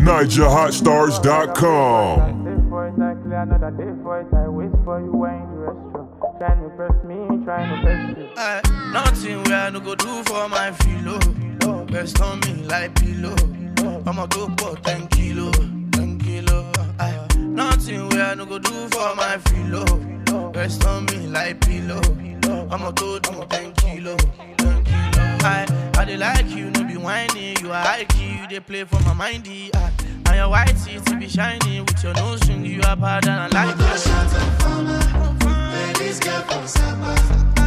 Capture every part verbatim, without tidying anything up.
Niger Hot Stars dot com. Another day for it, I wait for you when in the restaurant. Trying to press me, trying to press you. Aye, nothing where I no go do for my filo. Rest on me like pillow. I'ma go for ten kilo, ten kilo. Aye, nothing where I no go do for my filo. Rest on me like pillow. I'ma go do ten kilo, ten kilo. Aye, I dey like you, no be whiny. You are high key, you dey play for my mindy. Aye, and your white teeth be shiny with your nose ring. You are bad and I like it. Shut up for my ladies get from Saba.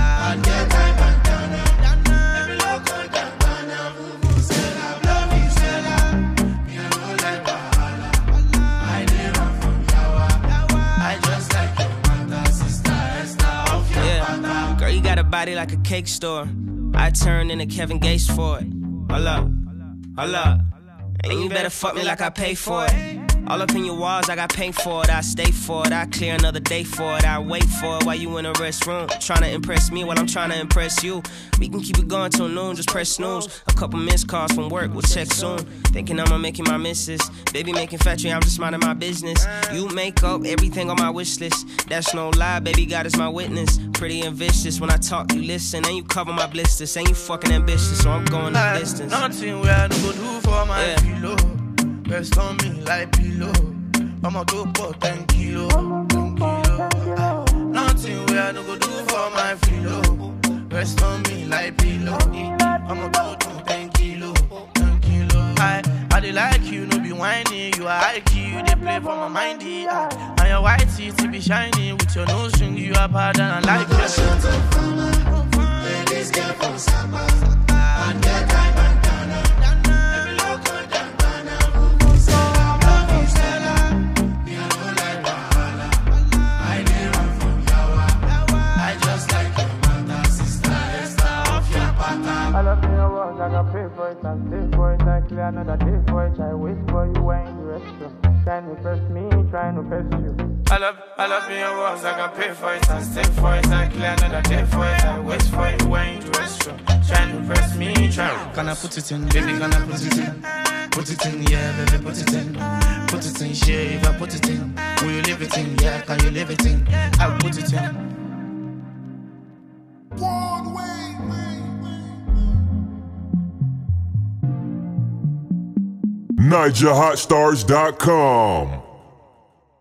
I get my bandana. Every local bandana. Who said I love you, said I. You know like Bahala. I did run from Yawa. I just like your mother, sister, Esther, off your Yeah, girl, you got a body like a cake store. I turned into Kevin Gates for it. Hold up, hold up. And you better fuck me like I pay for it. All up in your walls, I got paint for it. I stay for it. I clear another day for it. I wait for it while you in the restroom. Tryna impress me while I'm tryna impress you. We can keep it going till noon, just press snooze. A couple missed calls from work, we'll check soon. Thinking I'm making my misses. Baby making factory, I'm just minding my business. You make up everything on my wish list. That's no lie, baby, God is my witness. Pretty and vicious, when I talk, you listen. And you cover my blisters, and you fucking ambitious. So I'm going the distance. Nothing where I no go do for my Yeah. filo. Rest on me like pillow. I'ma go for ten kilo, ten kilo. Aye, nothing where I no go do for my filo. Rest on me like pillow. I'ma go do ten kilo, ten kilo. Aye, I dey like you, no be whiny. You are high key, you dey play for my mindy. Aye, and your white teeth be shiny with your nose ring. You are bad and I like it. shut up for my ladies get from Saba. I get my bandana. Every local bandana. Who said I love you, said I. You know like Bahala. I did run from Yawa. I just like your mother, sister, Esther, off your pattern. I love your words, I can pay for it and stay for it. I clear another day for it, I wait for you when in the restaurant. Trying to press me, trying to press you. I love, I love your words, I can pay for it and stay for it. I clear another day for it, I wait for you when you restroom. Trying to press me, trying. Can I put it in, baby, can I put it in? Put it in, yeah, baby, put it in. Put it in, yeah, if I put it in. Will you leave it in, yeah, can you leave it in? I'll put it in. Niger Hot Stars dot com.